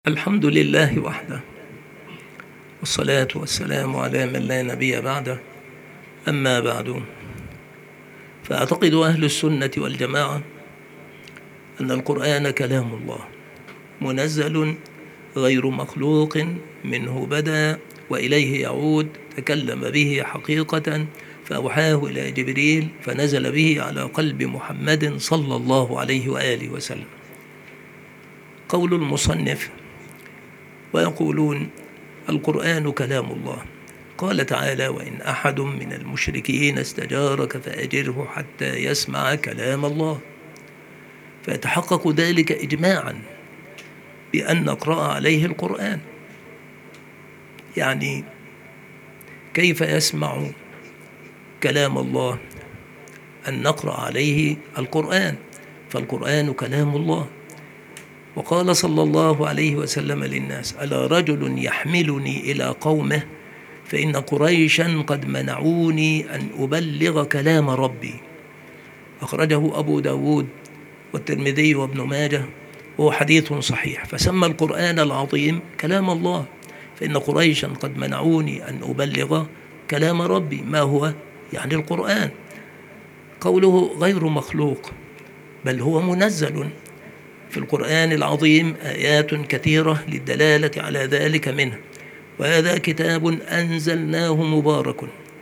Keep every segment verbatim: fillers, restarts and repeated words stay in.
الحمد لله وحده، والصلاة والسلام على من لا نبي بعده. أما بعد، فأعتقد أهل السنة والجماعة أن القرآن كلام الله منزل غير مخلوق، منه بدأ وإليه يعود، تكلم به حقيقة فأوحاه إلى جبريل فنزل به على قلب محمد صلى الله عليه وآله وسلم. قول المصنف: ويقولون القرآن كلام الله. قال تعالى: وإن أحد من المشركين استجارك فأجره حتى يسمع كلام الله. فيتحقق ذلك إجماعا بأن نقرأ عليه القرآن. يعني كيف يسمع كلام الله؟ أن نقرأ عليه القرآن، فالقرآن كلام الله. وقال صلى الله عليه وسلم للناس: ألا رجل يحملني إلى قومه فإن قريشا قد منعوني أن أبلغ كلام ربي. أخرجه أبو داود والترمذي وابن ماجه، وهو حديث صحيح. فسمى القرآن العظيم كلام الله، فإن قريشا قد منعوني أن أبلغ كلام ربي. ما هو؟ يعني القرآن. قوله غير مخلوق، بل هو منزل. في القرآن العظيم آيات كثيرة للدلالة على ذلك منه: وهذا كتاب أنزلناه مبارك.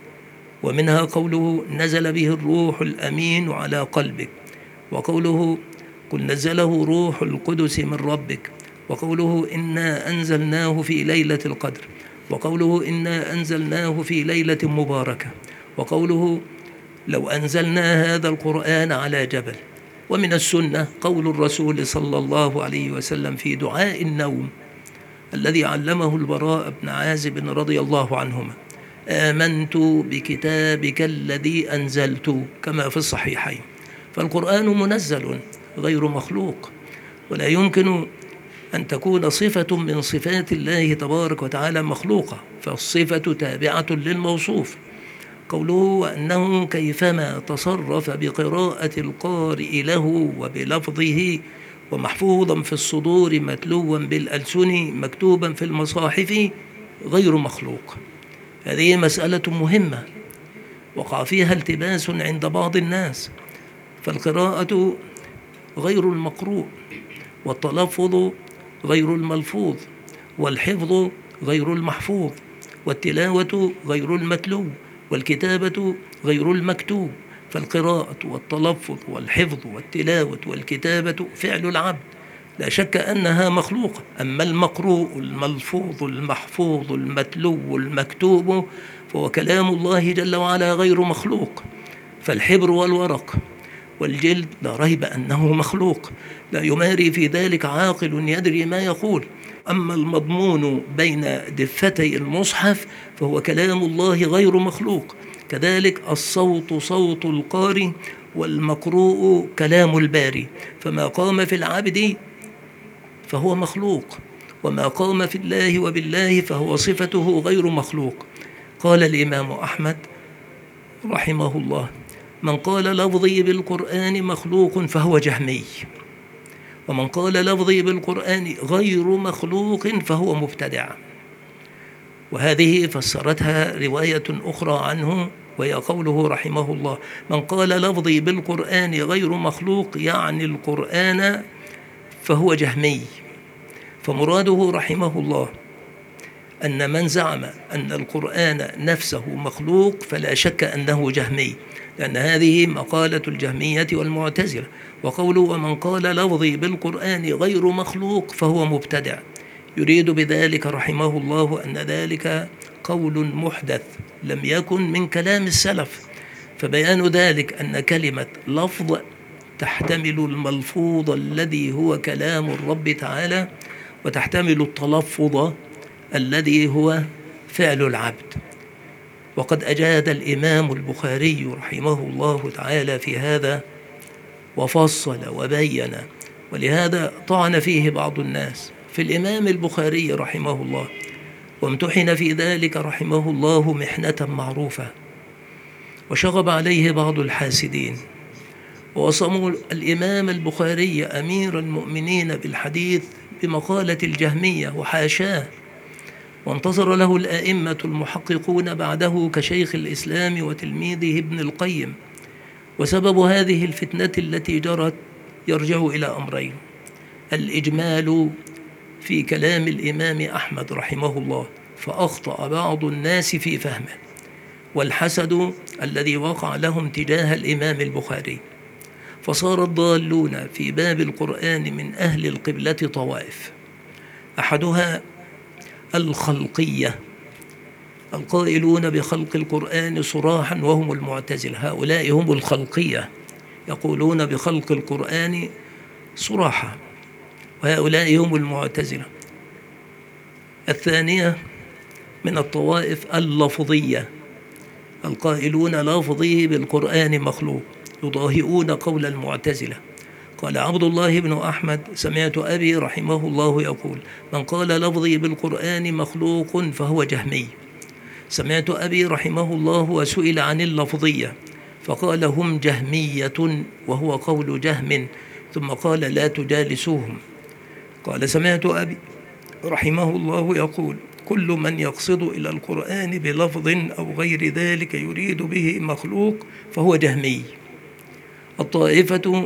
ومنها قوله: نزل به الروح الأمين على قلبك. وقوله: قل نزله روح القدس من ربك. وقوله: إنا أنزلناه في ليلة القدر. وقوله: إنا أنزلناه في ليلة مباركة. وقوله: لو أنزلنا هذا القرآن على جبل. ومن السنة قول الرسول صلى الله عليه وسلم في دعاء النوم الذي علمه البراء بن عازب رضي الله عنهما: آمنت بكتابك الذي أنزلت، كما في الصحيحين. فالقرآن منزل غير مخلوق، ولا يمكن أن تكون صفة من صفات الله تبارك وتعالى مخلوقة، فالصفة تابعة للموصوف. قوله: وأنه كيفما تصرف بقراءة القارئ له وبلفظه، ومحفوظا في الصدور متلوا بالألسن مكتوبا في المصاحف، غير مخلوق. هذه مسألة مهمة وقع فيها التباس عند بعض الناس. فالقراءة غير المقروء، والتلفظ غير الملفوظ، والحفظ غير المحفوظ، والتلاوة غير المتلو، والكتابة غير المكتوب. فالقراءة والتلفظ والحفظ والتلاوة والكتابة فعل العبد، لا شك أنها مخلوقة. أما المقروء الملفوظ المحفوظ المتلو المكتوب فهو كلام الله جل وعلا غير مخلوق. فالحبر والورق والجلد لا ريب أنه مخلوق، لا يماري في ذلك عاقل يدري ما يقول. أما المضمون بين دفتي المصحف فهو كلام الله غير مخلوق. كذلك الصوت صوت القارئ، والمقروء كلام الباري. فما قام في العبد فهو مخلوق، وما قام في الله وبالله فهو صفته غير مخلوق. قال الإمام أحمد رحمه الله: من قال لفظي بالقرآن مخلوق فهو جهمي، ومن قال لفظي بالقرآن غير مخلوق فهو مبتدع. وهذه فسرتها رواية أخرى عنه، وهي قوله رحمه الله: من قال لفظي بالقرآن غير مخلوق يعني القرآن فهو جهمي. فمراده رحمه الله أن من زعم أن القرآن نفسه مخلوق فلا شك أنه جهمي، لأن هذه مقالة الجهمية والمعتزلة. وقوله: ومن قال لفظي بالقرآن غير مخلوق فهو مبتدع، يريد بذلك رحمه الله أن ذلك قول محدث لم يكن من كلام السلف. فبيان ذلك أن كلمة لفظ تحتمل الملفوظ الذي هو كلام الرب تعالى، وتحتمل التلفظ الذي هو فعل العبد. وقد أجاد الإمام البخاري رحمه الله تعالى في هذا وفصل وبين، ولهذا طعن فيه بعض الناس في الإمام البخاري رحمه الله، وامتحن في ذلك رحمه الله محنة معروفة، وشغب عليه بعض الحاسدين، ووصموا الإمام البخاري أمير المؤمنين بالحديث بمقالة الجهمية وحاشاه، وانتصر له الآئمة المحققون بعده كشيخ الإسلام وتلميذه ابن القيم. وسبب هذه الفتنة التي جرت يرجع إلى أمرين: الإجمال في كلام الإمام أحمد رحمه الله فأخطأ بعض الناس في فهمه، والحسد الذي وقع لهم تجاه الإمام البخاري، فصار الضالون في باب القرآن من أهل القبلة طوائف. أحدها الخلقية، القائلون بخلق القرآن صراحا وهم المعتزلة، هؤلاء هم الخلقية يقولون بخلق القرآن صراحة، وهؤلاء هم المعتزلة. الثانية من الطوائف اللفظية، القائلون لفظه بالقرآن مخلوق، يضاهئون قول المعتزلة. قال عبد الله بن أحمد: سمعت أبي رحمه الله يقول: من قال لفظي بالقرآن مخلوق فهو جهمي. سمعت أبي رحمه الله وسئل عن اللفظية فقال: هم جهمية، وهو قول جهم، ثم قال: لا تجالسوهم. قال: سمعت أبي رحمه الله يقول: كل من يقصد إلى القرآن بلفظ أو غير ذلك يريد به مخلوق فهو جهمي. الطائفة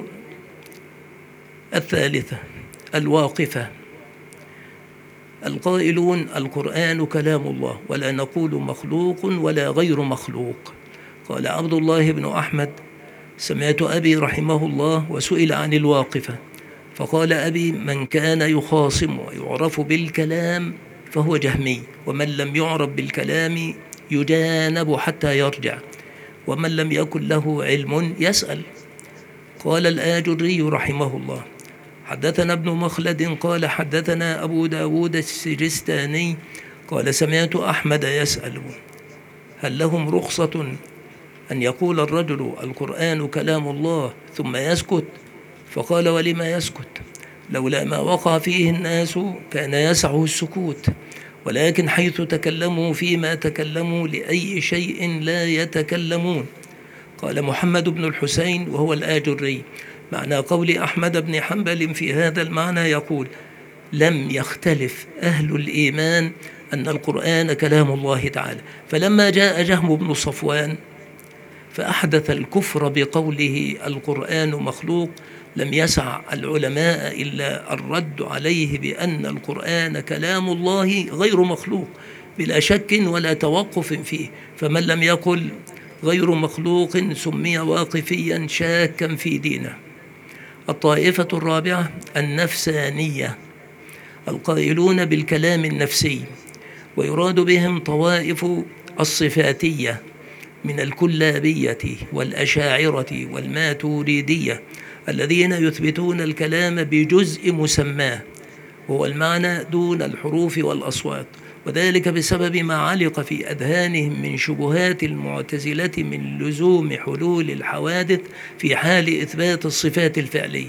الثالثة الواقفة، القائلون القرآن كلام الله ولا نقول مخلوق ولا غير مخلوق. قال عبد الله بن أحمد: سمعت أبي رحمه الله وسئل عن الواقفة فقال أبي: من كان يخاصم ويعرف بالكلام فهو جهمي، ومن لم يعرف بالكلام يجانب حتى يرجع، ومن لم يكن له علم يسأل. قال الآجري رحمه الله: حدثنا ابن مخلد قال حدثنا أبو داود السجستاني قال: سمعت أحمد يسأل: هل لهم رخصة أن يقول الرجل القرآن كلام الله ثم يسكت؟ فقال: ولما يسكت؟ لولا ما وقع فيه الناس كان يسعه السكوت، ولكن حيث تكلموا فيما تكلموا لأي شيء لا يتكلمون. قال محمد بن الحسين وهو الآجري: معنى قول أحمد بن حنبل في هذا المعنى يقول: لم يختلف أهل الإيمان أن القرآن كلام الله تعالى، فلما جاء جهم بن صفوان فأحدث الكفر بقوله القرآن مخلوق لم يسع العلماء إلا الرد عليه بأن القرآن كلام الله غير مخلوق بلا شك ولا توقف فيه، فمن لم يقل غير مخلوق سمي واقفيا شاكا في دينه. الطائفة الرابعة النفسانية، القائلون بالكلام النفسي، ويراد بهم طوائف الصفاتية من الكلابية والأشاعرة والماتوريدية الذين يثبتون الكلام بجزء مسماه وهو المعنى دون الحروف والأصوات، وذلك بسبب ما علق في أذهانهم من شبهات المعتزلة من لزوم حلول الحوادث في حال إثبات الصفات الفعلية،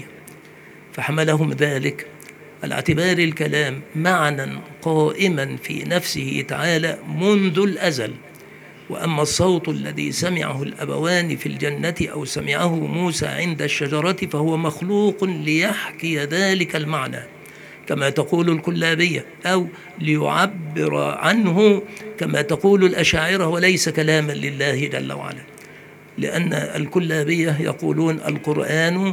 فحملهم ذلك على اعتبار الكلام معنى قائما في نفسه تعالى منذ الأزل. وأما الصوت الذي سمعه الأبوان في الجنة أو سمعه موسى عند الشجرة فهو مخلوق ليحكي ذلك المعنى كما تقول الكلابية، أو ليعبر عنه كما تقول الأشاعرة، وليس كلاما لله جل وعلا، لأن الكلابية يقولون القرآن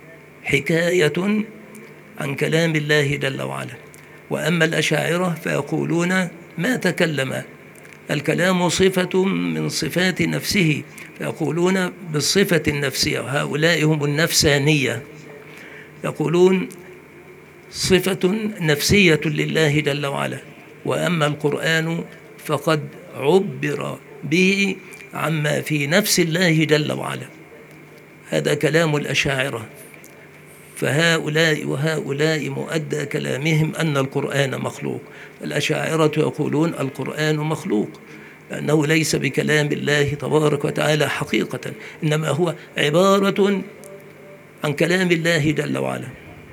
حكاية عن كلام الله جل وعلا، وأما الأشاعرة فيقولون ما تكلم، الكلام صفة من صفات نفسه، فيقولون بالصفة النفسية، وهؤلاء هم النفسانية يقولون صفة نفسية لله جل وعلا. وأما القرآن فقد عبر به عما في نفس الله جل وعلا، هذا كلام الأشاعرة. فهؤلاء وهؤلاء مؤدى كلامهم أن القرآن مخلوق. الأشاعرة يقولون القرآن مخلوق لأنه ليس بكلام الله تبارك وتعالى حقيقة، إنما هو عبارة عن كلام الله جل وعلا.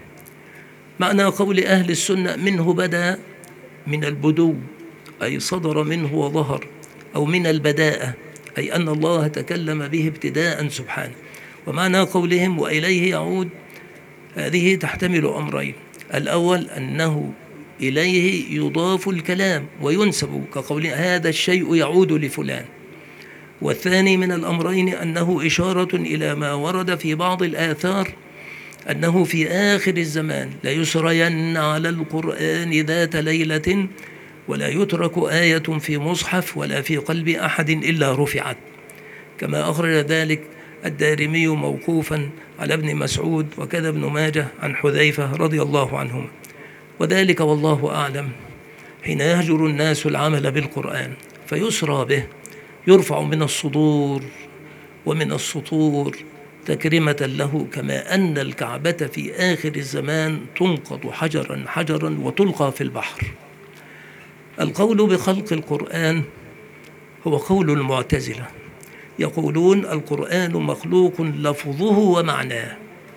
معنى قول أهل السنة منه بدأ من البدو أي صدر منه وظهر، أو من البداءة أي أن الله تكلم به ابتداء سبحانه. ومعنى قولهم وإليه يعود هذه تحتمل أمرين: الأول أنه إليه يضاف الكلام وينسب كقول هذا الشيء يعود لفلان. والثاني من الأمرين أنه إشارة إلى ما ورد في بعض الآثار أنه في آخر الزمان ليسرين على القرآن ذات ليلة ولا يترك آية في مصحف ولا في قلب أحد إلا رفعت، كما أخرج ذلك الدارمي موقوفا على ابن مسعود وكذا ابن ماجه عن حذيفة رضي الله عنهما. وذلك والله أعلم حين يهجر الناس العمل بالقرآن فيسرى به، يرفع من الصدور ومن السطور تكرمة له، كما أن الكعبة في آخر الزمان تنقض حجرا حجرا وتلقى في البحر. القول بخلق القرآن هو قول المعتزلة، يقولون القرآن مخلوق لفظه ومعناه.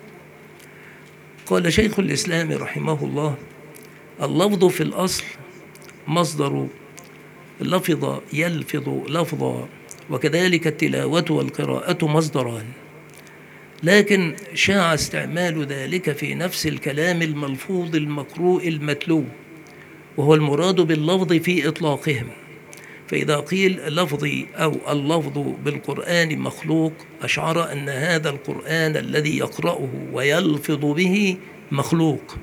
قال شيخ الإسلام رحمه الله: اللفظ في الأصل مصدر لفظ يلفظ لفظا، وكذلك التلاوة والقراءة مصدران، لكن شاع استعمال ذلك في نفس الكلام الملفوظ المقروء المتلو، وهو المراد باللفظ في إطلاقهم. فإذا قيل لفظي أو اللفظ بالقرآن مخلوق أشعر أن هذا القرآن الذي يقرأه ويلفظ به مخلوق.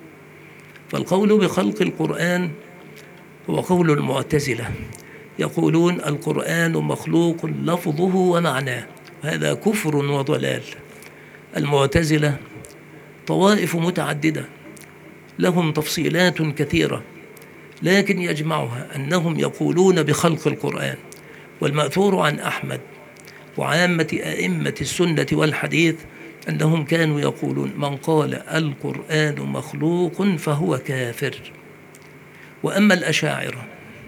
فالقول بخلق القرآن هو قول المعتزلة، يقولون القرآن مخلوق لفظه ومعناه، هذا كفر وضلال. المعتزلة طوائف متعددة لهم تفصيلات كثيرة، لكن يجمعها أنهم يقولون بخلق القرآن. والمأثور عن أحمد وعامة أئمة السنة والحديث أنهم كانوا يقولون من قال القرآن مخلوق فهو كافر. وأما الأشاعرة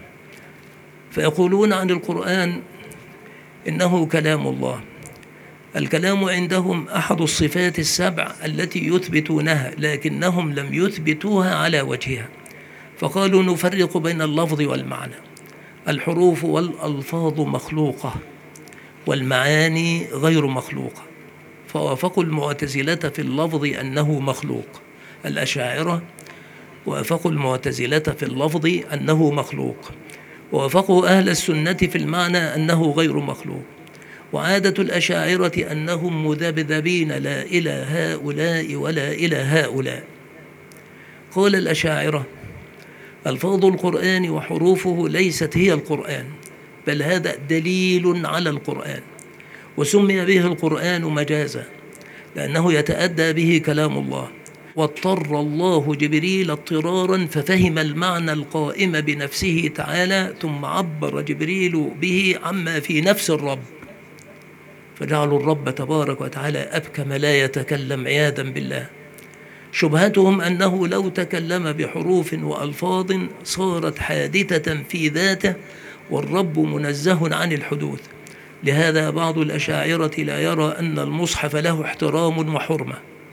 فيقولون عن القرآن إنه كلام الله. الكلام عندهم أحد الصفات السبع التي يثبتونها، لكنهم لم يثبتوها على وجهها، فقالوا نفرق بين اللفظ والمعنى. الحروف والألفاظ مخلوقة والمعاني غير مخلوقة، فوافقوا المعتزلة في اللفظ أنه مخلوق. الأشاعرة وافقوا المعتزلة في اللفظ أنه مخلوق، ووافقوا أهل السنة في المعنى أنه غير مخلوق. وعادة الأشاعرة أنهم مذبذبين لا إلى هؤلاء ولا إلى هؤلاء. قال الأشاعرة ألفاظ القرآن وحروفه ليست هي القرآن، بل هذا دليل على القرآن، وسمي به القرآن مجازا لأنه يتأدى به كلام الله. واضطر الله جبريل اضطرارا ففهم المعنى القائم بنفسه تعالى، ثم عبر جبريل به عما في نفس الرب، فجعلوا الرب تبارك وتعالى أبكم لا يتكلم عياذا بالله. شبهتهم أنه لو تكلم بحروف وألفاظ صارت حادثة في ذاته، والرب منزه عن الحدوث. لهذا بعض الأشاعرة لا يرى أن المصحف له احترام وحرمة،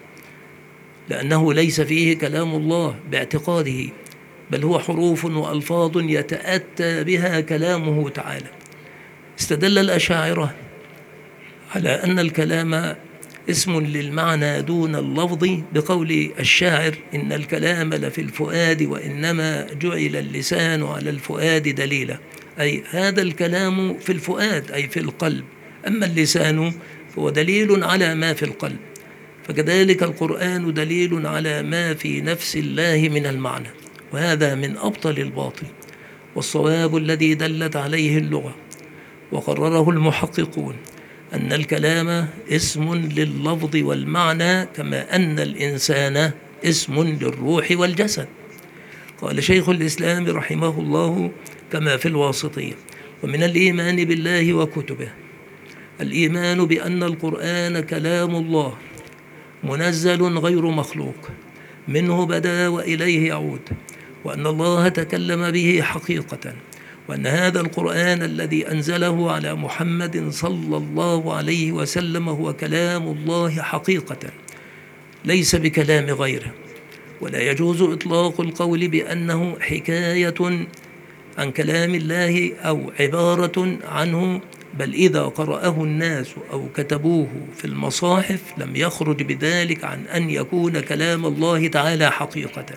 لأنه ليس فيه كلام الله باعتقاده، بل هو حروف وألفاظ يتأتى بها كلامه تعالى. استدل الأشاعرة على أن الكلام اسم للمعنى دون اللفظ بقول الشاعر إن الكلام لفي الفؤاد وإنما جعل اللسان على الفؤاد دليلا، أي هذا الكلام في الفؤاد أي في القلب، أما اللسان هو دليل على ما في القلب. فكذلك القرآن دليل على ما في نفس الله من المعنى، وهذا من أبطل الباطل. والصواب الذي دلت عليه اللغة وقرره المحققون أن الكلام اسم لللفظ والمعنى، كما أن الإنسان اسم للروح والجسد. قال شيخ الإسلام رحمه الله كما في الواسطية: ومن الإيمان بالله وكتبه الإيمان بأن القرآن كلام الله منزل غير مخلوق، منه بدأ وإليه يعود، وأن الله تكلم به حقيقة، وأن هذا القرآن الذي أنزله على محمد صلى الله عليه وسلم هو كلام الله حقيقة ليس بكلام غيره. ولا يجوز إطلاق القول بأنه حكاية عن كلام الله أو عبارة عنه بل إذا قرأه الناس أو كتبوه في المصاحف لم يخرج بذلك عن أن يكون كلام الله تعالى حقيقة،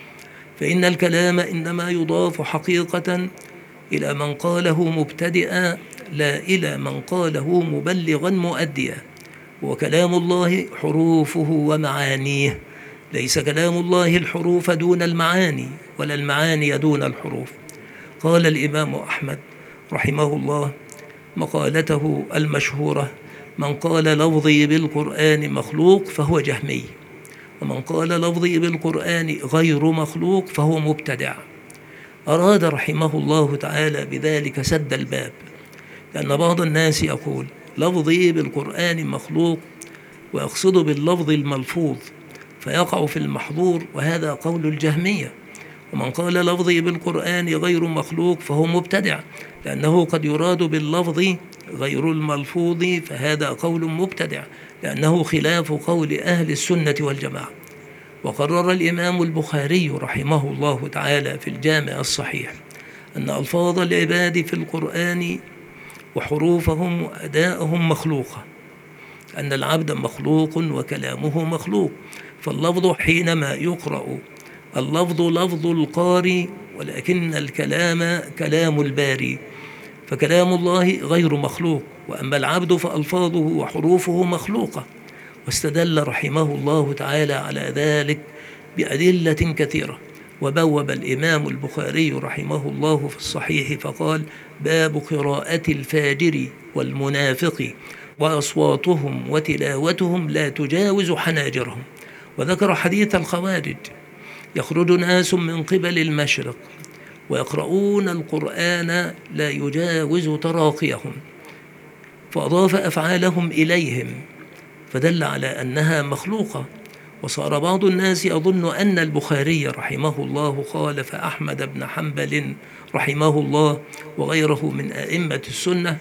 فإن الكلام إنما يضاف حقيقة إلى من قاله مبتدئا لا إلى من قاله مبلغا مؤديا. وكلام الله حروفه ومعانيه، ليس كلام الله الحروف دون المعاني ولا المعاني دون الحروف. قال الإمام أحمد رحمه الله مقالته المشهورة: من قال لفظي بالقرآن مخلوق فهو جهمي، ومن قال لفظي بالقرآن غير مخلوق فهو مبتدع. أراد رحمه الله تعالى بذلك سد الباب، لأن بعض الناس يقول لفظي بالقرآن مخلوق ويقصد باللفظ الملفوظ فيقع في المحظور، وهذا قول الجهمية. ومن قال لفظي بالقرآن غير مخلوق فهو مبتدع، لأنه قد يراد باللفظ غير الملفوظ، فهذا قول مبتدع لأنه خلاف قول أهل السنة والجماعة. وقرر الإمام البخاري رحمه الله تعالى في الجامع الصحيح أن ألفاظ العباد في القرآن وحروفهم وأداءهم مخلوقة، أن العبد مخلوق وكلامه مخلوق. فاللفظ حينما يقرأ اللفظ لفظ القارئ، ولكن الكلام كلام الباري، فكلام الله غير مخلوق، وأما العبد فألفاظه وحروفه مخلوقة. واستدل رحمه الله تعالى على ذلك بأدلة كثيرة. وبوب الإمام البخاري رحمه الله في الصحيح فقال: باب قراءة الفاجر والمنافق وأصواتهم وتلاوتهم لا تجاوز حناجرهم. وذكر حديث الخوارج: يخرج ناس من قبل المشرق ويقرؤون القرآن لا يجاوز تراقيهم، فأضاف أفعالهم إليهم فدل على أنها مخلوقة. وصار بعض الناس يظن أن البخاري رحمه الله خالف أحمد بن حنبل رحمه الله وغيره من أئمة السنة،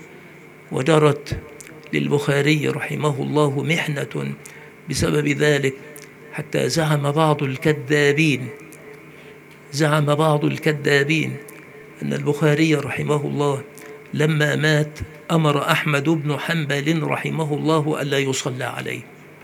وجرت للبخاري رحمه الله محنة بسبب ذلك، حتى زعم بعض الكذابين زعم بعض الكذابين أن البخاري رحمه الله لما مات أمر أحمد بن حنبل رحمه الله ألا يصلى عليه،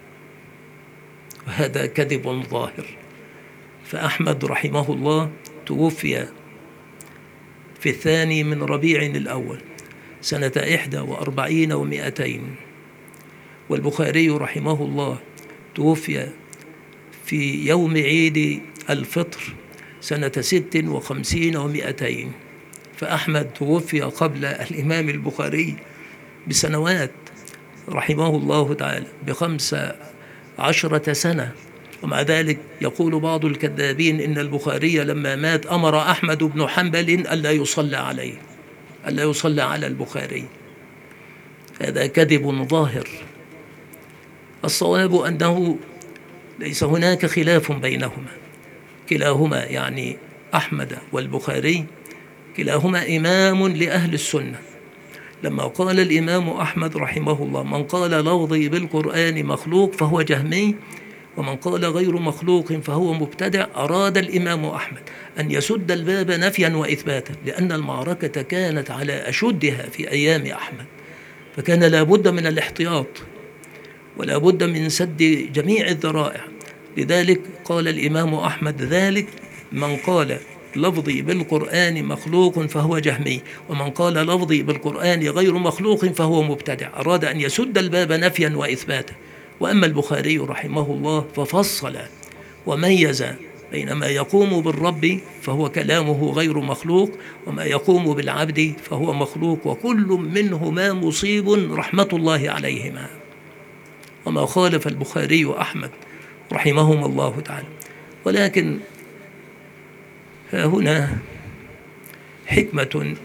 وهذا كذب ظاهر. فأحمد رحمه الله توفي في الثاني من ربيع الأول سنة إحدى وأربعين ومائتين، والبخاري رحمه الله توفي في يوم عيد الفطر سنة ست وخمسين ومائتين. فأحمد توفي قبل الإمام البخاري بسنوات رحمه الله تعالى بخمس عشرة سنة، ومع ذلك يقول بعض الكذابين إن البخاري لما مات أمر أحمد بن حنبل ألا يصلى عليه ألا يصلى على البخاري. هذا كذب ظاهر. الصواب أنه ليس هناك خلاف بينهما، كلاهما يعني أحمد والبخاري كلاهما إمام لأهل السنة. لما قال الإمام أحمد رحمه الله: من قال لفظي بالقرآن مخلوق فهو جهمي، ومن قال غير مخلوق فهو مبتدع، أراد الإمام أحمد أن يسد الباب نفيا وإثباتا، لأن المعركة كانت على أشدها في أيام أحمد، فكان لا بد من الاحتياط ولا بد من سد جميع الذرائع. لذلك قال الإمام أحمد ذلك: من قال لفظي بالقرآن مخلوق فهو جهمي، ومن قال لفظي بالقرآن غير مخلوق فهو مبتدع. أراد أن يسد الباب نفيا وإثباتا. وأما البخاري رحمه الله ففصل وميز بين ما يقوم بالرب فهو كلامه غير مخلوق، وما يقوم بالعبد فهو مخلوق، وكل منهما مصيب رحمة الله عليهما. وما خالف البخاري وأحمد رحمهما الله تعالى. ولكن ها هنا حكمة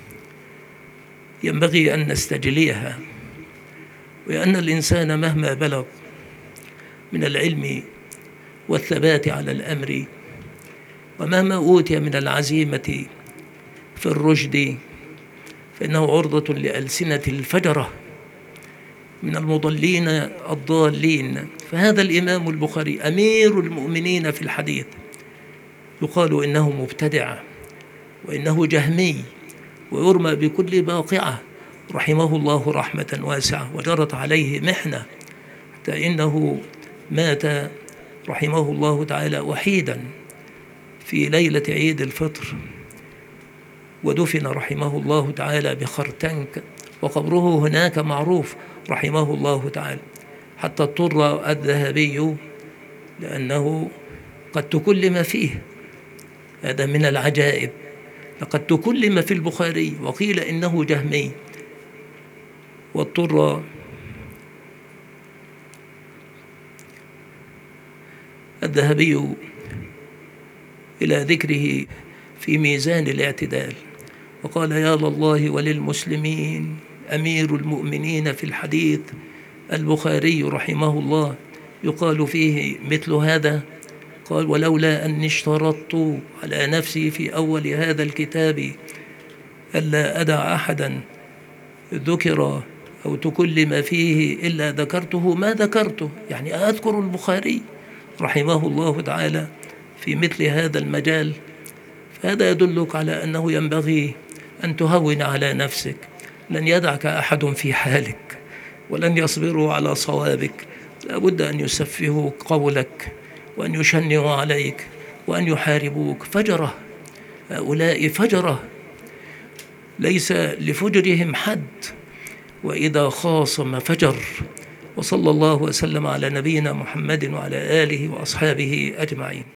ينبغي أن نستجليها، وأن الإنسان مهما بلغ من العلم والثبات على الأمر، ومهما أوتي من العزيمة في الرشد، فإنه عرضة لألسنة الفجرة من المضلين الضالين. فهذا الإمام البخاري أمير المؤمنين في الحديث، يقال إنه مبتدع وإنه جهمي ويرمى بكل باقعة رحمه الله رحمة واسعة، وجرت عليه محنة حتى إنه مات رحمه الله تعالى وحيدا في ليلة عيد الفطر، ودفن رحمه الله تعالى بخرتنك، وقبره هناك معروف رحمه الله تعالى، حتى اضطر الذهبي لأنه قد تكلم فيه، هذا من العجائب، لقد تكلم في البخاري وقيل إنه جهمي، واضطر الذهبي إلى ذكره في ميزان الاعتدال، وقال: يا لله وللمسلمين أمير المؤمنين في الحديث البخاري رحمه الله يقال فيه مثل هذا. قال: ولولا أني اشترطت على نفسي في أول هذا الكتاب ألا أدع أحدا ذكر أو تكلم فيه إلا ذكرته ما ذكرته، يعني أذكر البخاري رحمه الله تعالى في مثل هذا المجال. فهذا يدلك على أنه ينبغي أن تهون على نفسك، لن يدعك أحد في حالك ولن يصبروا على صوابك، لابد أن يسفهوا قولك وأن يشنعوا عليك وأن يحاربوك. فجرة، هؤلاء فجرة ليس لفجرهم حد، وإذا خاصم فجر. وصلى الله وسلم على نبينا محمد وعلى آله وأصحابه أجمعين.